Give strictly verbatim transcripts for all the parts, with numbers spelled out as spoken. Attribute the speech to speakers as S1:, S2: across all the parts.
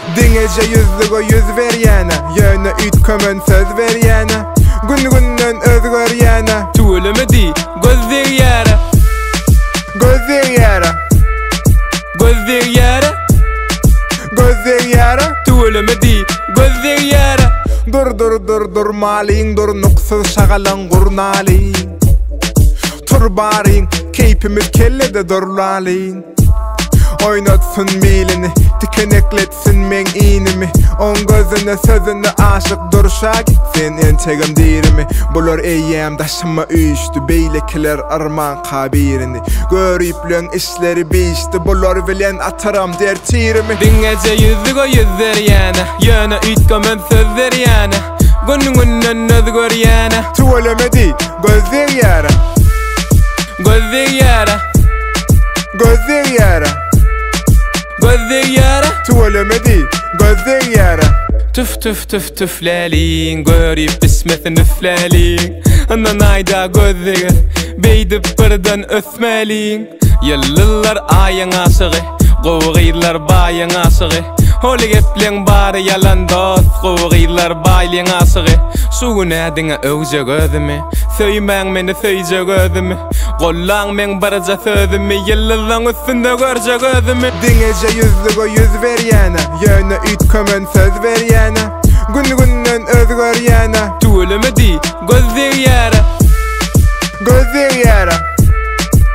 S1: Diňeje yüzlügo yüz berýäne, ýöne ütkömen söz berýäne, gün-günden özgörýäne.
S2: Tuğulemedi gözler yara,
S1: Gözler ýara,
S2: gözler yara,
S1: gözler ýara.
S2: tuğulemedi gözler yara.
S1: Dur dur dur dur malin dur nuksuz şagalan gurnalin. Turbarin keypimiz kellede durlalin. Oynatsın milini, tikenekletsin men inimi. On gözüne sözüne aşık durşa gitsin entegim dirimi. Bular eyyem daşıma üýüşdi, beylekiler arman kabirini. Görüplön işleri bişti, bular bilen ataram der tirimi.
S2: Diňeje yüzlügo yüz berýäne, ýöne ütkömen söz berýäne, gün-günden özgörýäne.
S1: Tuvalemedi gözler ýara,
S2: Gözler yara,
S1: gözler ýara,
S2: gözler yara.
S1: tuvalemedi gözler ýara.
S2: Tüf tüf tüf tüflelin, görüp bismetin üflelin. Anan ayda gözleri, beydip birden ösmelin. Yıllar ayın aşığı, goğuylar bayın aşığı. Holi geplen bari yalan dost, goğuylar bayın aşığı. Sugun edine öwje gözümi, söýmäň meni söýje gözümi. Gollan men barja sözümi, yıllardan üstünde görje gözümi.
S1: Diňeje yüzlügo yüz berýäne, ýöne ütkömen söz berýäne, gün-günden özgörýäne.
S2: Tuğulemedi gözler yara,
S1: Gözler ýara,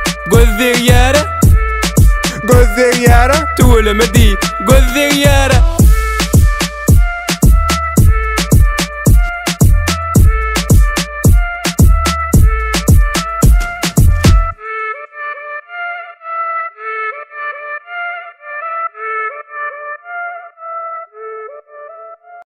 S2: gözler yara,
S1: gözler ýara.
S2: tuğulemedi gözler yara.